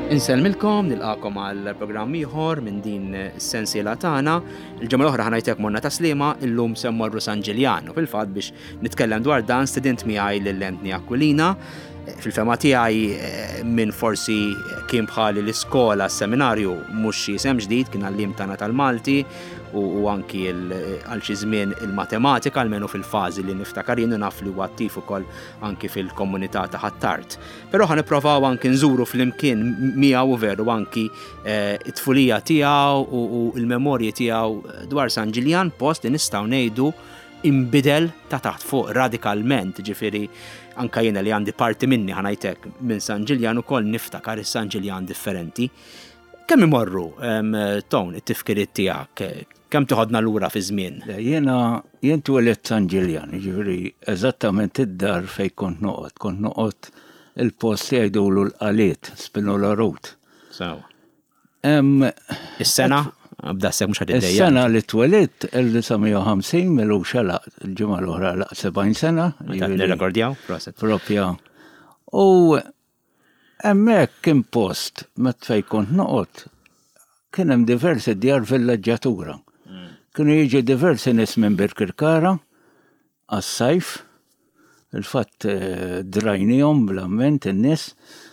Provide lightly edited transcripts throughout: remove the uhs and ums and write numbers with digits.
Insellmilkom nilqakom għal programm ieħor minn din is-sensiela tagħna. Il-ġimgħa l-oħra ħanajtek morna ta' Sliema, illum se mmorru San Ġiljan u fil-fatt biex nitkellem dwar dan student miegħi lil Anthony Aquilina. Fil-fema tiegħi minn forsi kien bħali l-iskola s-seminarju mhux xi isem ġdid kien għallim tagħna tal-Malti u anki għal xi żmien il-matematika almenu fil-fażi li niftakar jien naf li huwa attiv ukoll anki fil-komunità ta' Ħattart. Però ħanippruvaw anki nżuru flimkien miegħu veru anki t-tfulija tiegħu u l-memorji tiegħu dwar San Ġiljan post li nistgħu ngħidu inbidel ta' taħt fuq radikalment, ġifieri anka jiena li għandi parti minni ħanajtek minn San Ġiljan ukoll niftakar is-San Ġiljan differenti. Kemm imorru Ton it-tifkiriet tiegħek? Kemm toħodna lura fi żmien? Jien tweled San Ġiljan, ġifieri eżattament id-dar fejn kont noqgħod il-post li jgħidulu l-Qaliet, Spinola Road. Sew. Is-sena? Abda s-sek mux għad Is-sena li twelid 1950 milu xalaq il-ġimgħa l-oħra laq 70 sena. Nirrekordjaw? Proset. Propja. U hemmhekk kien post meta fejn kont noqgħod kien hemm diversi djar villaġġatura. Kienu jiġu diversi nies minn Birkirkara għas-sajf, il-fatt drajnihom bl-amment in-nies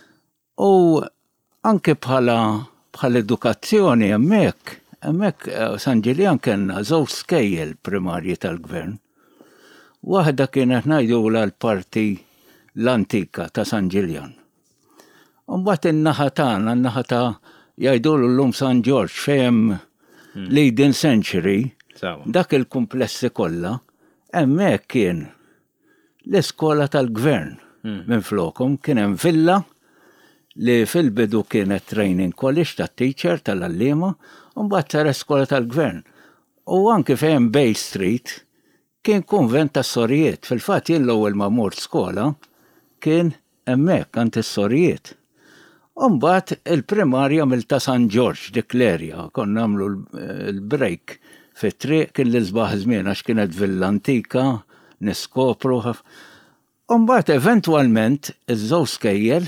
u anke bħala edukazzjoni hemmhekk San Ġiljan kellna żewġ skejjel primarji tal-gvern. Waħda kienet ngħidula l-parti l-antika ta' San Ġiljan. Mbagħad in-naħa tagħna, n-naħa ta' jgħidulu llum San George fejn Leiden Century, dak il-kumplessi kollha, hemmhekk kien l-iskola tal-gvern minn flokhom kien hemm villa li fil-bidu kienet training college tat-teacher tal-allima u mbagħad sar iskola tal-gvern. U anke fejn Bay Street kien konvent tas-Sorijiet. Fil-fatt jien l-ewwel ma mort skola kien hemmhekk għand is-Sorijiet. U mbagħad il-primarja mill-ta' San George dik l-erja konna nagħmlu l-break fit-triq kien l-isbaħ żmien għax kienet villa antika niskopru. U mbagħad eventwalment iż-żewġ skejjel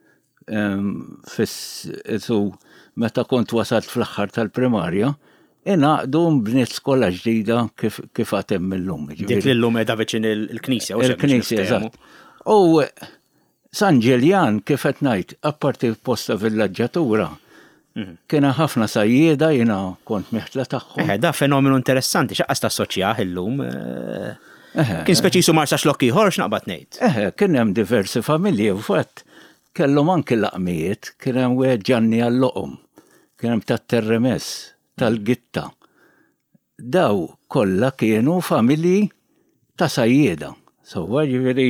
meta kont wasalt fl-aħħar tal-primarja, inaqdu bniet skola ġdida kif għatem mill-lum. Dik l-lum edha viċin il-Knisja. Il-Knisja, eżatt. U San Ġiljan kif qed ngħid, apparti posta villaġġatura, kiena ħafna sajjieda jiena kont meħtla tagħhom. Da fenomenu interessanti, x'aqqas tassoċjah illum. Kien speċisu marsa xlokk ieħor x'naqbad ngħid. Kien hemm diversi familji u fatt kellhom anke laqmijiet, kien hemm wieħed Ġanni għall-Loqom, kien hemm tat-Terremess, tal-Gitta. Daw kollha kienu familji ta' sajjieda. Sewwa ġifieri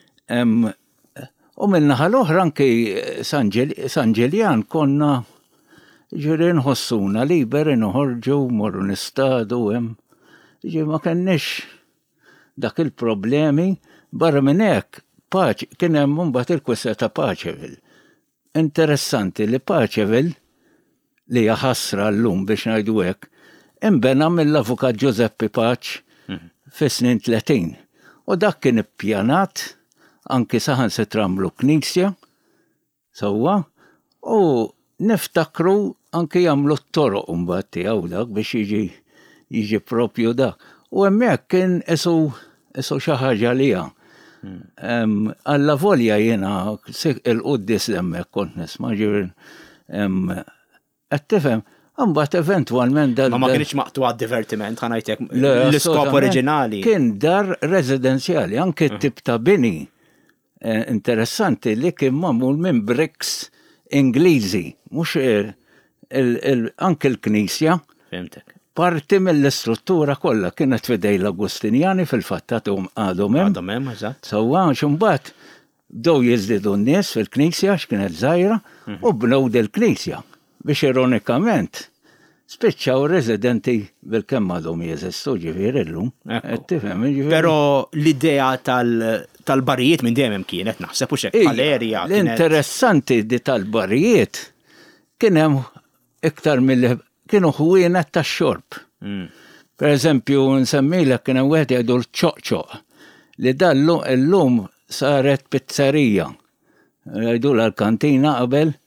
u min-naħa l-oħra anke San Ġiljan konna ġifieri nħossuna liberi noħorġu morru nistadu hemm. Ġifieri ma kenniex dak il-problemi barra minn hekk. Kien hemm mbagħad il-kwistja ta' Paċeville. Interessanti li Paċeville li hija ħasra llum biex ngħidu hekk, imbena mill-avukat Giuseppe Paċ fis-snin 30. U dak kien ippjanat anki saħan se tramlu knisja sewwa u niftakru anke jagħmlu t-toroq mbagħad tiegħu dak biex jiġi propju dak. U hemmhekk kien isu xi ħaġa liha. Alla volja jena il-quddis l-emmek kont nisma' ġifieri qed tifhem imbagħad eventwalment ma kienx maqtuha divertiment ħanajtek l-iskop oriġinali. Kien dar residenzjali anke t-tip ta' bini interessanti li kien magħmul minn bricks Ingliżi, mhux anke l-Knisja. Fehmtek. Parti mill-istruttura kollha kienet fidej l-Agustinjani fil-fatt għadhom hemm, eżatt. Sewwa mbagħad bdew jiżdiedu n-nies fil-Knisja x'kienet żgħira u bnew del-Knisja biex ironikament spiċċaw residenti bil-kemm għadhom jeżistu ġifieri llum. Però l-idea tal-barijiet minn dejjem kienet naħseb u x'hekk bħal-erja. L-interessanti di tal-barijiet kien hemm iktar kienu ħwienet tax-xorb. Per eżempju, nsemmilek kien hemm wieħed jgħidu l-ċoqċoq li dallu llum saret pizzerija. Jgħidulha l-kantina qabel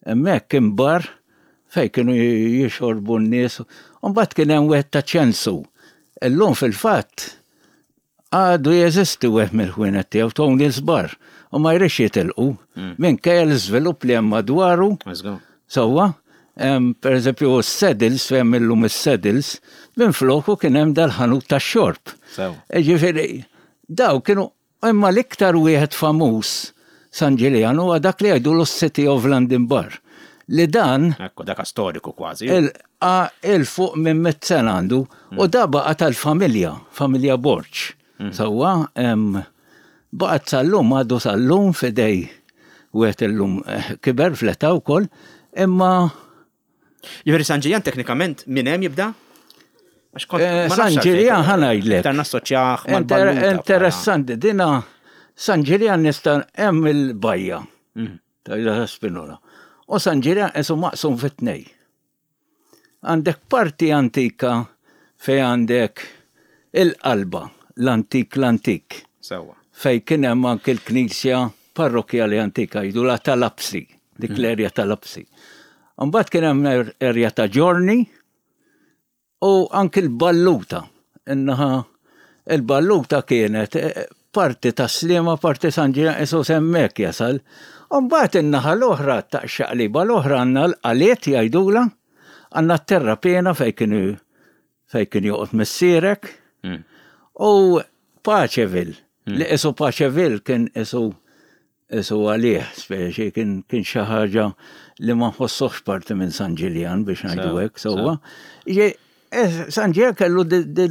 Hemmhekk kien bar fejn kienu jixorbu n-nies. U mbagħad kien hemm wieħed ta' ċensu. Illum fil-fatt għadu jeżisti wieħed mill-ħwienet tiegħu Tony's Bar u ma jrix jitilqu minkejja l-iżvilupp li hemm madwaru. Sewwa, per eżempju s-Saddles fejn illum is-Saddles minfloku kien hemm dal-ħanut tax-xorb. Ġifieri daw kienu imma l-iktar wieħed famuż San Ġiljan huwa dak li jgħidulu s-City of London Bar. Li dan dak storiku kważi. Il-fuq minn 100 sena għandu u da baqa tal-familja, familja Borċ. Sewwa baqgħet sal-lum għadu sal-lum fidej wieħed illum kiber fl-età wkoll, imma Ġifieri San Ġiljan teknikament minn hemm jibda? San Ġiljan ħanajdlek. Tarna assoċjaħ Interessanti, dina San Ġiljan nista' hemm il-bajja ta' Spinola. U San Ġiljan isu maqsum fit-tnej. Għandek parti antika fej għandek il-qalba, l-antik. Sewwa. Fej kien hemm anke l-Knisja parrokjali antika jgħidula tal-Apsi, dik l-erja tal-Apsi. Mbagħad kien hemm erja ta' Ġorni u anke l-Balluta. Innaħa il-Balluta kienet parti ta' Sliema, parti San Ġiljan isu semmek jasal. Mbagħad in-naħa l-oħra ta' xaqliba l-oħra għandna l-qaliet jgħidula, għandna t-terra pjena fejn kien joqgħod missierek. U Paċeville, li isu Paċeville kien isu għalih, speċi kien xi ħaġa li ma nħossuhx parti minn San Ġiljan biex ngħidu hekk sewwa. San Ġiljan kellu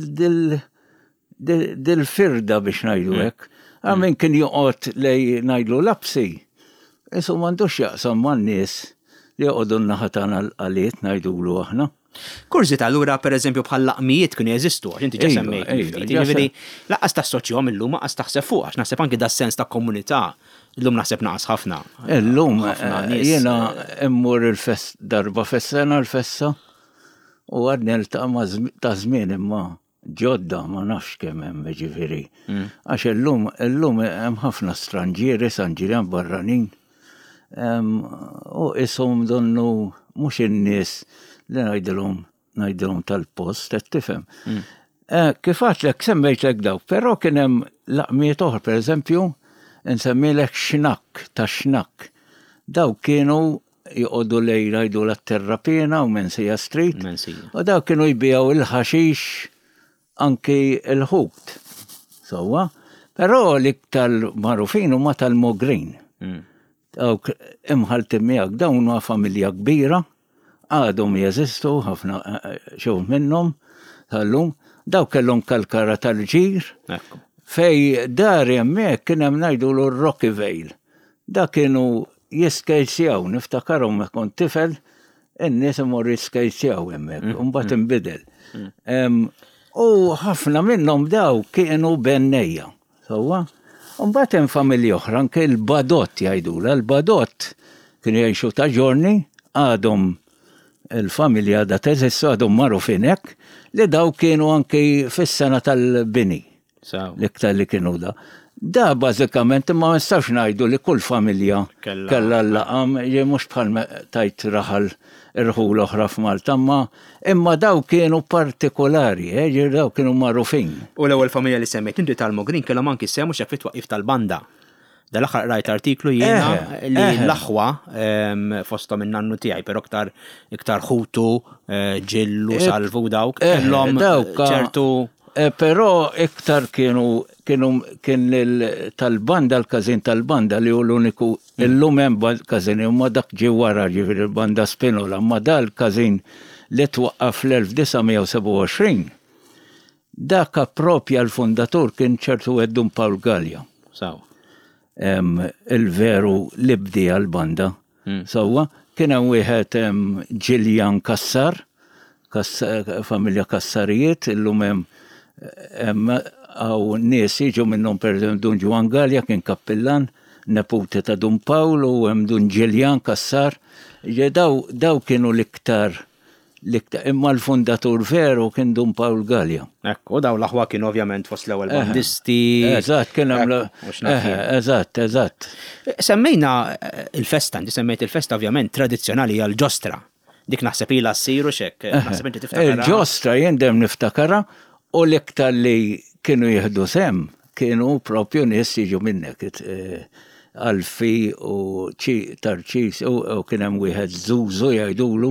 dil-firda biex ngħidu hekk. Min kien joqgħod lej ngħidlu l-Apsi. Isu m'għandux jaqsam man-nies li joqogħdu n-naħa tagħna l-qaliet ngħidulu aħna. Kurzita allura pereżempju bħal laqmijiet kienu jeżistu għax inti ġa semmejt. Ġifieri laqqas tassoċjahom illum ma taħseb fuq għax naħseb anke das-sens ta' komunità illum naħseb naqas ħafna. Illum jiena immur il-fest darba fis-sena l-festa u għadni ta' żmien imma ġodda ma nafx kemm hemm ġifieri. Għax illum hemm ħafna stranġieri San Ġiljan barranin. U ishom donnu mhux in-nies li ngħidilhom tal-post, qed tifhem. Kif għadlek semmejtlek dawk, però kien hemm laqmiet oħra, pereżempju, nsemmilek xnak ta' xnak. Dawk kienu joqogħdu lejn ngħidu lat-Terra Pjena u Mensija Street. U dawk kienu jbijaw il-ħaxix anki il-ħut. Sewwa, però l-iktar magħrufin huma tal-Mogrin. Dawk imħaltin miegħek dawn huwa familja kbira, għadhom jeżistu ħafna xew minnhom tal-lum, dawk kellhom kalkara tal-ġir, fej dar hemmhekk kien hemm ngħidulu r-Rocky Vale. Dak kienu jiskejsjaw, niftakarhom mekk kont tifel, in-nies imorru jiskejsjaw hemmhekk, u mbagħad inbidel. U ħafna minnhom daw kienu bennejja, sewwa. U mbagħad hemm familja oħra anke l-Badott jgħidula, l-Badott kienu jgħixu ta' Ġorni, għadhom il-familja da teżissu għadhom magħrufin hekk li daw kienu anke fis-sena tal-bini. L-iktar li kienu da. Da bażikament ma nistax ngħidu li kull familja kellha l-laqam mhux bħal tajt raħal irħul oħra f'Malta, imma daw kienu partikolari, daw kienu magħrufin. U l-ewwel familja li semmejt inti tal-Mogrin kellhom anki semmu xi fit-twaqqif tal-banda. Dal-aħħar rajt artiklu jiena li l-aħwa fosthom in-nannu tiegħi, però iktar ħutu, ġillu, salvu dawk kellhom ċertu. Però iktar kien tal-banda l-każin tal-banda li hu l-uniku illum hemm każin imma dak ġie wara ġifieri il-banda Spinola, imma dal-każin li twaqqaf fl-1927 dak appropja l-fundatur kien ċertu Eddun Paul Gallia. Il-veru libdi għal-banda. Sewwa, kien hemm wieħed Ġiljan Kassar, familja Kassarijiet, illum hemm għaw nies jiġu minnhom pereżempju Dun Ġwan Gallia kien kappillan, neputi ta' Dun Pawl u hemm Dun Ġiljan Kassar. Daw kienu l-iktar imma l-fundatur veru kien Dun Paul Gallia. Ekku, daw l-aħwa kienu ovvjament fost l-ewwel bandisti. Eżatt, kien hemm eżatt. Semmejna il-festa, inti semmejt il-festa ovvjament tradizzjonali għal ġostra. Dik naħseb ilha ssiru xek, naħseb inti tiftakara. Il-ġostra jendem niftakara u l-iktar li kienu jieħdu sem kienu propju nies jiġu minnek. Alfi u Tarċis u kien hemm wieħed Zuzu jgħidulu.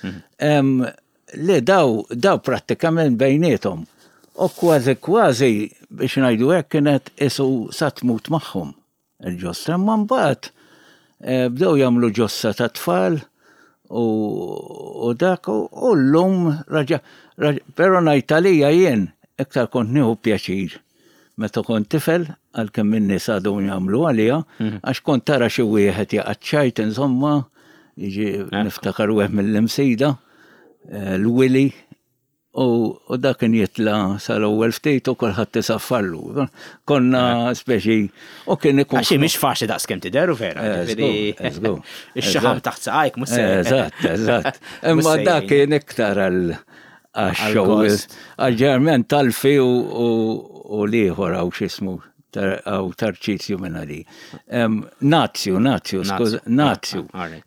Li daw prattikament bejniethom. U kważi biex ngħidu hekk kienet isu sa tmut magħhom il-ġostra, imma mbagħad bdew jagħmlu ġossa ta' tfal u dak u llum però ngħid għalija jien iktar kont nieħu pjaċir meta kont tifel għalkemm in-nies għadhom jagħmlu għaliha għax kont tara xi wieħed jaqgħad insomma jiġi niftakar wieħed mill-imsida l-Willy u dak kien jitla sal-ewwel ftit u kulħadd isaffarlu. Konna speċi u kien ikun. Għaxi mhix faċli daqskemm tidher vera. Ix-xaħam taħt saqajk mhux se. Eżatt. Imma dak kien iktar għax-show għal-ġerment talfi u liħor għaw xismu għaw Tarċizju minn għali. Nazju,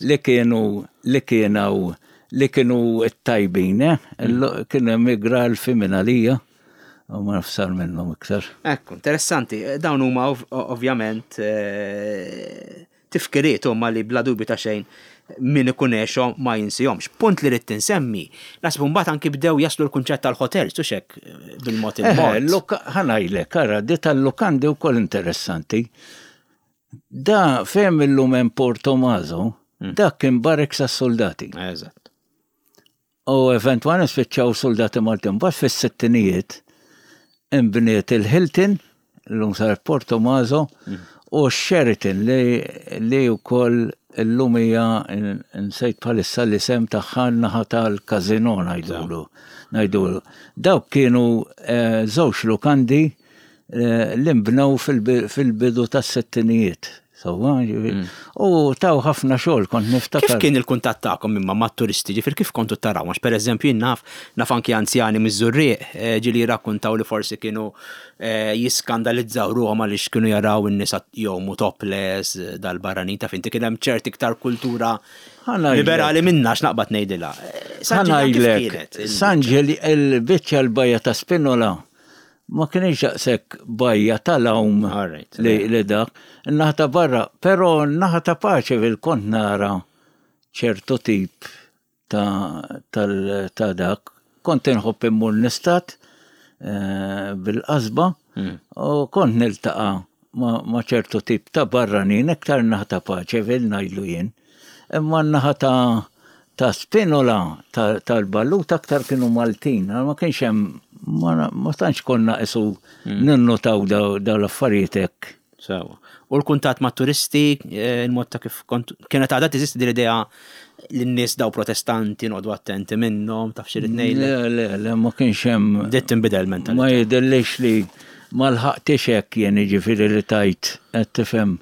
li kienu it-tajbin, kienu migra l-fi minn għalija, u ma nafsar minnhom iktar. Ekku, interessanti. Dawn huma ovvjament tifkiriet huma li bla dubju ta' xejn min ikunexhom ma jinsihomx. Punt li rrid tinsemmi, naħsbu mbagħad anki bdew jaslu l-kunċett tal-ħotels u xek bil-mod il-mod. Ħanajlek, ara, di tal-lukandi wkoll interessanti. Da fejn illum hemm Porto Maso, dak kien barek sas-soldati. Eżatt. U eventwalment spiċċaw soldati Maltin, mbagħad fis-sittinijiet imbniet il-Hilton, l-lum sar Porto Maso, u Sheraton li wkoll illum hija nsejt bħalissa li sem tagħha naħa tal-kazino ngħidulu. Dawk kienu żewġ lukandi li nbnew fil-bidu tas-sittinijiet. U taw ħafna xogħol kont niftakar. Kif kien il-kuntatt tagħkom imma mat-turisti, ġifier kif kontu taraw? Għax pereżempju naf anki anzjani miż-Żurrieq ġieli jirrakkuntaw li forsi kienu jiskandalizzaw ruhom għaliex kienu jaraw in-nies jgħumu topless dal-barranin ta' finti kien hemm ċerti iktar kultura liberali minna x'naqbad ngħidilha. Sanġeli il-biċċa l-bajja ta' Spinola ma kienx jaqsek bajja tal-awm li dak, naħta barra, pero naħta paċe kont nara ċertu tip ta' dak, kont nħobb immur nistat bil-qasba u kont niltaqa ma ċertu tip ta' barranin, iktar naħta paċe ngħidlu jien, imma naħta ta' Spinola tal-Ballut aktar kienu Maltin, ma kienx hemm ma tantx konna isu ninnotaw daw l-affarijiet hekk. Sewa. U l-kuntatt ma' turisti, il-mod ta' kif kienet għadha tiżisti l-idea li n-nies daw protestanti noqgħdu attenti minnhom taf xi rid ngħidlek. Le, ma kienx hemm. Ditt inbidel mentalità. Ma jidhirlix li ma lħaqtix hekk jien jiġifieri li tajt qed tifhem.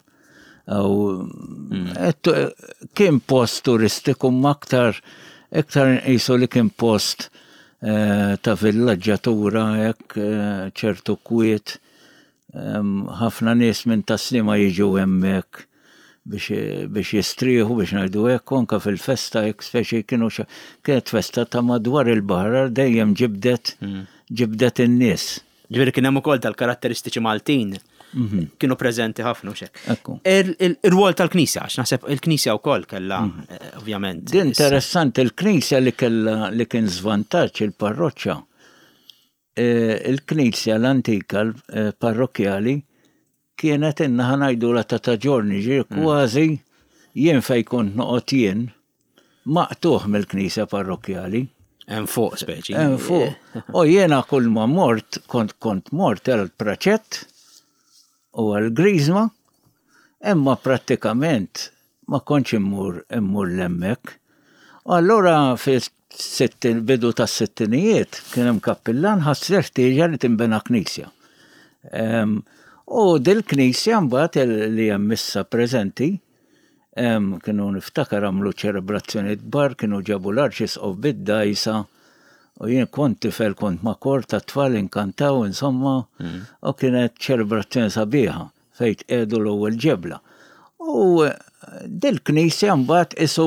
Kien post turistiku aktar nqisu li kien post ta' villaġġatura hekk ċertu kwiet ħafna nies minn taslima jiġu hemmhekk biex jistrieħu biex ngħidu hekk anke fil-festa hekk speċi kienet festa ta' madwar il-baħar dejjem ġibdet in-nies. Ġifieri kien hemm ukoll tal-karatteristiċi Maltin kienu preżenti ħafna u xekk. Ir-rwol tal-Knisja, għax naħseb il-Knisja wkoll kellha ovvjament. Din interessanti il-Knisja li kien żvantaġġ il-parroċċja. Il-Knisja l-antika parrokjali kienet innaħa ngħidula ta' ġorni kważi jien fejn kont noqgħod jien maqtuħ mill-Knisja parrokjali. Hemm fuq speċi. Hemm fuq. U jiena kull ma mort kont mort għall-praċett u għal-Grizma, imma prattikament ma kontx immur l-hemmhekk. U allura bidu tas-sittinijiet kien hemm kappillan ħassir ħtieġa li tinbena knisja. U dil-knisja mbagħad li hemm issa preżenti kienu niftakar għamlu ċelebrazzjoni kbar, kienu ġabu l-Arċisqof bid-dajsa, u jien kont tifel, kont ma' kor ta' tfal inkantaw, insomma, u kienet ċelebrazzjoni sabiħa, fejt edu l-ewwel ġebla. U dil-knisja mbagħad isu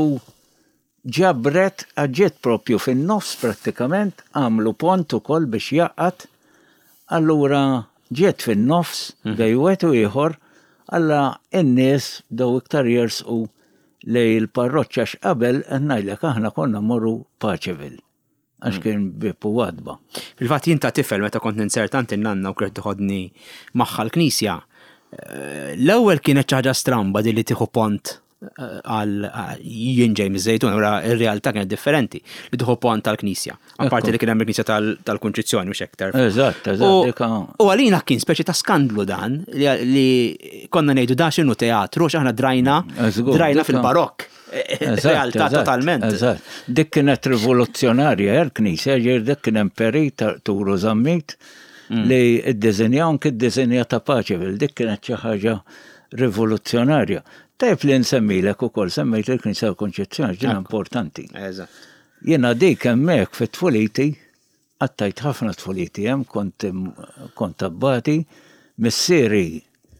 ġabret ġiet propju fin-nofs prattikament, għamlu pont ukoll biex jaqgħad, allura ġiet fin-nofs bej wieħed u ieħor, alla n-nies bdew iktar jersqu lej il-parroċċa x'qabel ngħidlek aħna konna mmorru Paċeville. Għax kien bipu għadba. Fil-fatt jien ta' tifel meta kont ninsertant in-nanna u kret tħodni magħha l-Knisja. L-ewwel kienet xi ħaġa stramba li tieħu pont għal jien ġej miż-Żejtun, ura r-realtà kienet differenti li tieħu pont tal-Knisja. Apparti li kien hemm il-Knisja tal-Kunċizzjoni mhux hektar. Eżatt. U għalina kien speċi ta' skandlu dan li konna ngħidu da x'inhu teatru x'aħna drajna fil-barokk. Realtà totalment. Dik kienet rivoluzzjonarja l-Knisja, dik kien imperi turu żammit li d-diżenja anke d-diżenja ta' Paċeville, dik kienet xi ħaġa rivoluzzjonarja. Tajb li nsemmilek ukoll semmejt il-Knisja tal-Kunċizzjoni ġien importanti. Jiena dik hemmhekk fit-tfuliti, għattajt ħafna tfuliti hemm, kont abbati, missieri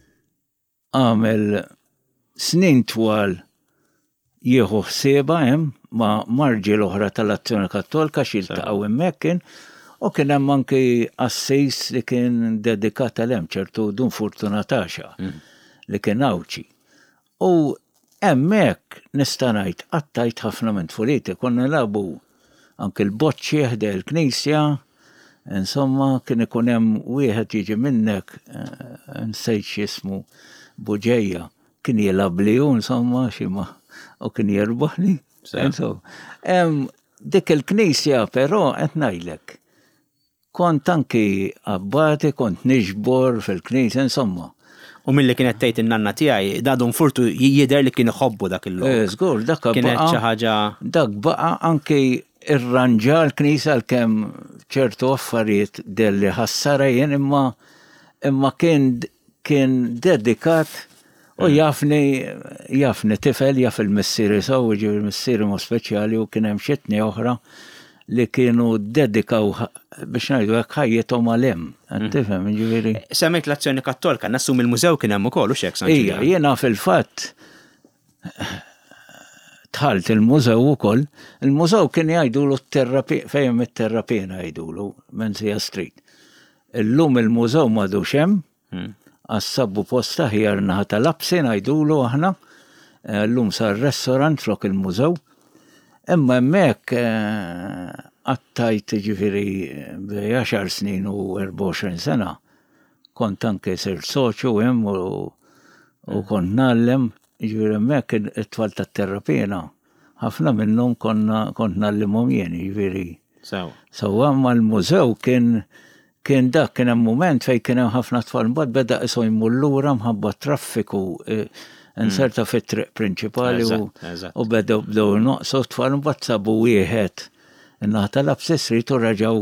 għamel snin twal jieħu ħsieba hemm ma' marġi l-oħra tal-Azzjoni Kattolika xiltaqgħu hemmhekk kien u kien hemm anke assis li kien dedikat għal ċertu Dun Fortunataxa li kien awċi. U hemmhekk nista' ngħid qattajt ħafna minn tfuliti, konna nilagħbu anke l-boċċi ħdej il-Knisja, insomma kien ikun hemm wieħed jiġi minnek nsejt x'ismu Buġejja, kien jilagħb lihu insomma xi ma' u kien jirbaħni. Dik il-Knisja però qed ngħidlek. Kont anki abbati, kont niġbor fil-Knisja, insomma. U milli kienet tgħid in-nanna tiegħi, Dun Furtu jidher li kien iħobbu dak il-lok. Żgur, dak kienet xi ħaġa. Dak baqa' anki irranġa l-Knisja għalkemm ċertu affarijiet delli ħassara jien imma kien dedikat. U jafni tifel, jaf il-missieri saw, ġivi il-missieri mu speċjali u kien hemm xitni oħra li kienu dedikaw biex ngħidu hekk ħajjithom għal-hemm. Tifhem, ġifieri. Semmejt l-Azzjoni Kattolika, nassum il-mużew kien hemm ukoll u x'hekk San Ġiljan. Jiena fil-fatt tħalt il-mużew ukoll. Il-mużew kien jgħidulu fejn it-terrapina jgħidulu Menzija Street. Illum il-mużew m'għadux hemm. Għassabbu posta ħjar naħa tal-Absi ngħidulu aħna, llum sar restaurant flok il-mużew. Imma hemmhekk għattajt ġifieri b'10 snin u 24 sena kont anke sir soċju hemm u kont nagħllem, ġifieri hemmhekk it-tfal tat-terrapina. Ħafna minnhom kont nagħllimhom jien, ġifieri. Sewwa ma l-mużew kien dak kien hemm mument fejn kien hemm ħafna tfal mbagħad beda qishom jmur lura mħabba traffiku inserta fit-triq prinċipali u bdew noqsu tfal mbagħad sabu wieħed in-naħa tal-Absi Street u raġgħu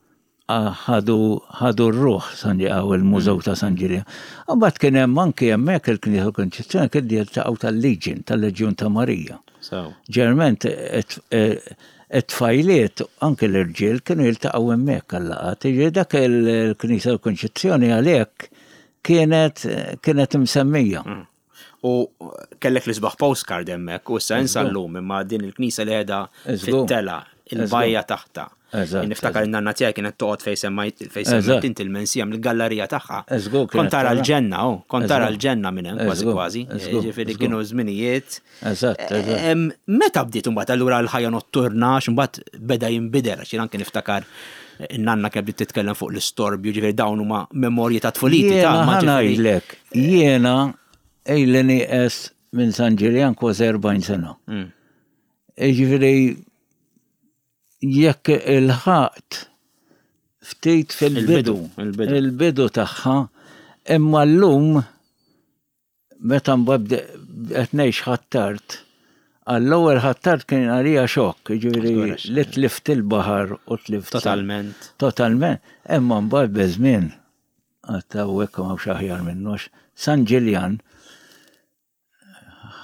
ħadu r-ruħ sanġaqgħu il-Mużew ta' San Ġiljan. Mbagħad kien hemm anke hemmhekk il-Knisja tal-Kunċizzjoni kien jiltaqgħu tal-Leġjun ta' Marija. Ġerment it-tfajliet anke l-irġiel kienu jiltaqgħu hemmhekk għall-laqgħat. Dak il-Knisja tal-Kunċizzjoni għalhekk kienet msemmija. U kellek l-isbaħ postcard hemmhekk u issa insallum imma din il-Knisja li qiegħda fit-tela il-bajja taħta. Niftakar in-nanna tiegħi kienet toqgħod fejn semmejt inti il-mensija mill-gallerija tagħha. Kont tara l-ġenna, kont tara l-ġenna minn hemm kważi. Ġifieri kienu żminijiet. Meta bdiet imbagħad allura l-ħajja notturna x'imbagħad beda jinbidel għax anke niftakar in-nanna kien bdiet titkellem fuq l-istorbju ġifieri dawn huma memorji ta' tfuliti ta' ma ngħidlek. Jiena ejli nieqes minn San Ġiljan kważi 40 sena. Ġifieri jekk il-ħaqt ftit fil-bidu tagħha imma llum meta mbagħad qed ngħix ħattart għall-ewwel ħattart kien għalija xokk, jiġifieri li tlift il-baħar u tlift totalment. Imma mbagħad beżmien għattaw hekk ma xi aħjar minnux San Ġiljan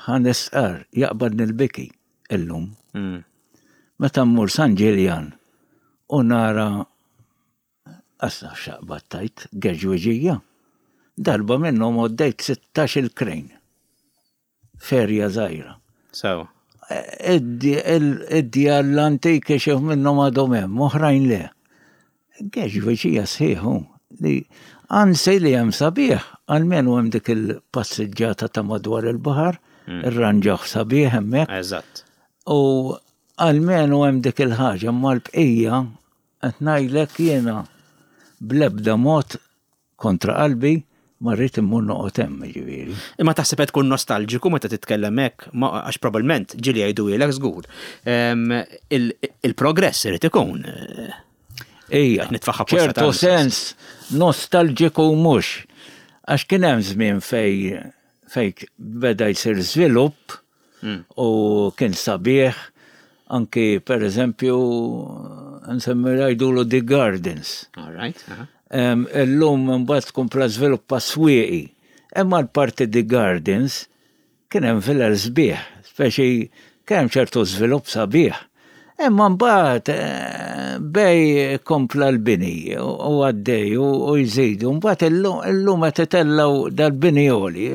Hannes qar jaqbad nil-biki illum. Meta mmur San Ġiljan u nara assa xaqbad tajt Gerġweġija. Darba minnhom għoddejt 16 il-krejn. Ferja żgħira. Sewa. Id-djar l-antiki xew minnhom għadhom hemm, oħrajn le. Gerġweġija sħiħu li ansi li hemm sabiħ, almenu hemm dik il-passiġġata ta' madwar il-baħar, ir-ranġaħ sabiħ hemmhekk. Eżatt. U almenu hemm dik il-ħaġa mal-bqija qed ngħidlek jiena bl-ebda mod kontra qalbi marrit immur noqgħod hemm ġifieri. Imma taħseb qed tkun nostalġiku meta titkellem hekk għax probabbilment ġieli jgħidulek żgur. Il-progress irid ikun. Ejja, nitfaħħa ċertu sens nostalġiku mhux. Għax kien hemm żmien fej beda jsir żvilupp u kien sabiħ anki pereżempju nsemmi jgħidulu The Gardens. All right. Illum mbagħad tkompla żviluppa swieqi. Imma l-parti The Gardens kien hemm villar sbieħ, speċi kemm ċertu żvilupp sabiħ. Imma mbagħad bej kompla l-bini u għaddej u jżidu. Mbagħad illum qed itellgħu dal-bini għoli.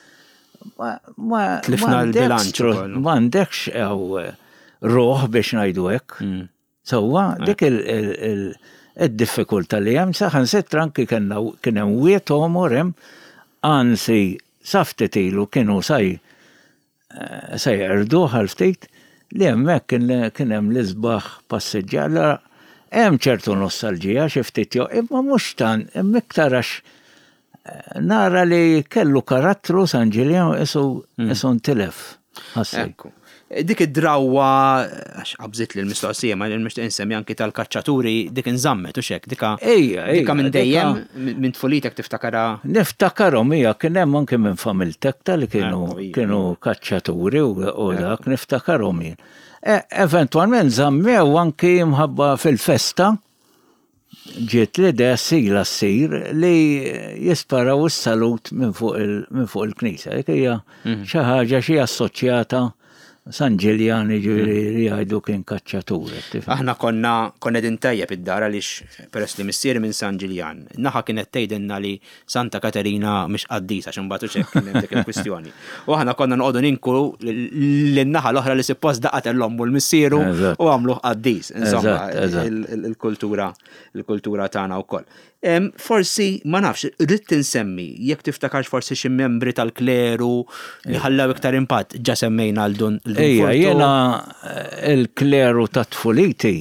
Tlifna l-bilanċ ukoll. M'għandekx ruħ biex ngħidu hekk. Sewwa dik id-diffikultà li hemm saħansitra anki kien hemm wiet omor hemm ansi saftet ilu kienu sajqerdu ħalftit li hemmhekk kien hemm l-isbaħ passiġġjala hemm ċertu nostalġija xi ftit imma mhux tant hemm iktar għax nara li kellu karattru San Ġiljan isu ntilef ħassej. Dik id-drawwa għax qabżit li l-mistoqsija ma nixtieq insemmi anki tal-kaċċaturi dik inżammet u xek dika minn dejjem minn tfulitek tiftakara. Niftakarhom hija kien hemm anke minn familtek tal kienu kaċċaturi u dak niftakarhom jien. Eventwalment żammew anki mħabba fil-festa ġiet l-idea sila ssir li jisparaw is-salut minn fuq il-Knisja. Dik hija xi ħaġa xi assoċjata San Ġiljan ġifieri jgħidu kien kaċċatur. Aħna konna din tajjeb id-dar għaliex peress li missieri minn San Ġiljan. Naħa kienet tgħidilna li Santa Katerina mhix qaddisa għax imbagħad hekk kien dik il-kwistjoni. U aħna konna noqogħdu ninku lin-naħa l-oħra li suppost daqat l-ommu l-missieru u għamluh qaddis. Insomma, il-kultura tagħna wkoll. Forsi, ma nafx, rrid insemmi, jekk tiftakarx forsi xi membri tal-kleru li ħallaw iktar impatt ġa semmejna għal dun. Ejja, jiena il-kleru ta' tfuliti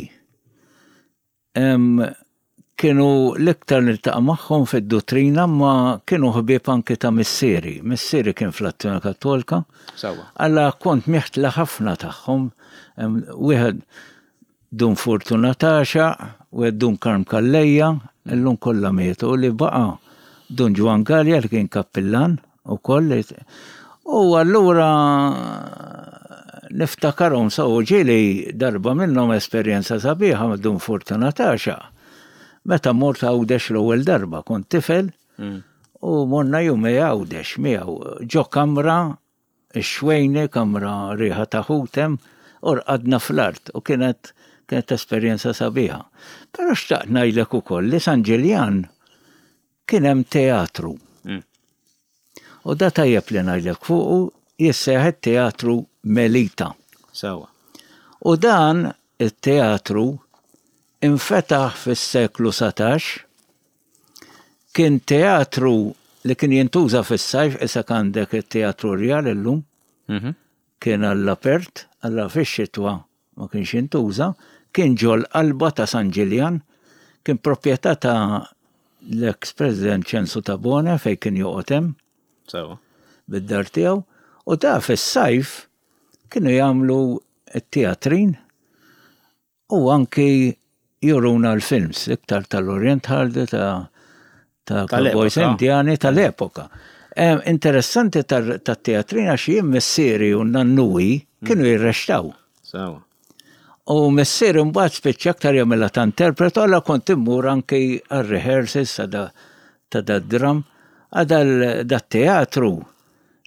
kienu l-iktar niltaqa' magħhom fid-dottrina ma kienu ħbieb anke ta' missieri. Missieri kien fl-Attuna Kattolika. Alla kont mieħtla ħafna tagħhom. Wieħed dun Fortunataxa, wieħed dun Karm Kallejja, illum kollha mietu li baqa' dun Ġwan Galja li kien kappillan ukoll. U allura niftakarhom sew ġieli darba minnhom esperjenza sabiħa dun Fortunataxa. Meta mort Għawdex l-ewwel darba kont tifel u morna jumej Għawdex miegħu ġo kamra x-xwejni kamra riħa ta' ħutem u rqadna fl-art u kienet esperjenza sabiħa. Però xtaqt ngħidlek ukoll li San Ġiljan kien hemm teatru. U da tajjeb li ngħidlek fuqu jissejħed teatru Melita. U dan it-teatru infetaħ fis-seklu 17 kien teatru li kien jintuża fis-sajf issa għandek it-teatru Rjal illum. Kien all-apert, alla fix-xitwa ma kienx jintuża, kien ġol qalba ta' San Ġiljan, kien proprjetà ta' l-ex-President Ċensu Tabone fejn kien joqgħod hemm bid-dar tiegħu u da fis-sajf kienu jagħmlu t-teatrin u anki juruna l-films iktar tal-Orient Ħaldi ta' Cowboys Indjani tal-epoka. Interessanti tat-teatrin għax jien missieri u nannui kienu jirrextaw. U missieri mbagħad spiċċa aktar jagħmilha ta' interpretu alla kont immur anki għar-rehearsals ta' da-dram għadal dat-teatru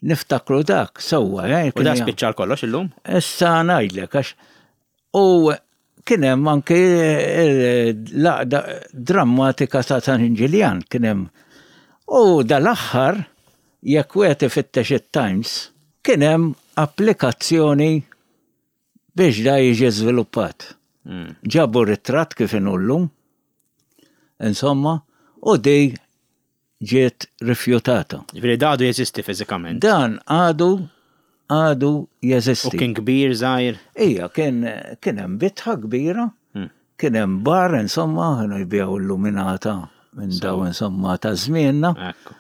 niftakru dak, sewwa. U da spiċċa kollox illum? Issa ngħidlek għax u kien hemm anke laqda drammatika ta' San Ġiljan kien hemm. U dal-aħħar jekk wieħed ifittex it-Times kien hemm applikazzjoni biex da jiġi żviluppat. Ġabu ritratt kif inullum, insomma, u di ġiet rifjutata. Ġifieri da għadu jeżisti fiżikament. Dan għadu jeżisti. U kien kbir, żgħir? Ija, kien hemm bitħa kbira, kien hemm bar, insomma, kienu jbiegħu illuminata minn daw insomma ta' żmienna.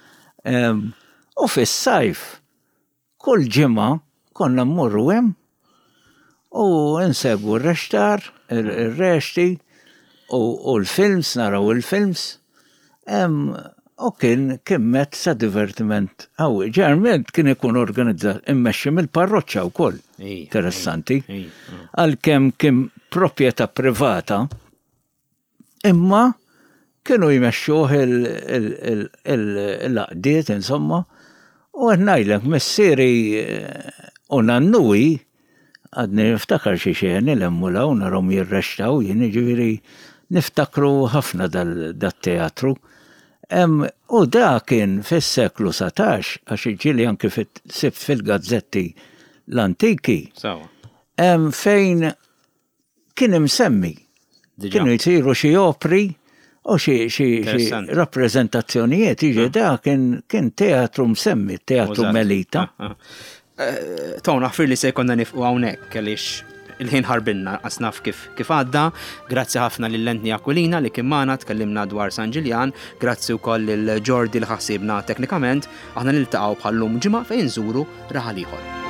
U fis-sajf kull ġimgħa konna mmorru hemm u nsegwu r-rextar, ir-rexti u l-films, naraw il-films. U kien mezz ta' divertiment. Ġerment kien ikun organizzat immexxi mill-parroċċa wkoll. Interessanti. Għalkemm kien proprjetà privata, imma kienu jmexxuh il-laqdiet, insomma, u ngħidlek missieri u nannuwi għadni niftakar xi xejn il-emmulaw narhom jirrexxtaw jien ġifieri niftakru ħafna dat-teatru. U da kien fis-seklu 17 għax iġieli anke sibt fil-gazzetti l-antiki. Fejn kien imsemmi. Kienu jsiru xi opri u xi rappreżentazzjonijiet iġi da kien teatru msemmi, teatru Melita. Tona naħfir li se jkollna nifqu hawnhekk għaliex il-ħin ħarbinna qasnaf kif għadda. Grazzi ħafna lill-Lentni Aquilina li kien magħna tkellimna dwar San Ġiljan, grazzi wkoll lil Jordi li ħassibna teknikament, aħna niltaqgħu bħallum ġimgħa fejn nżuru raħal ieħor.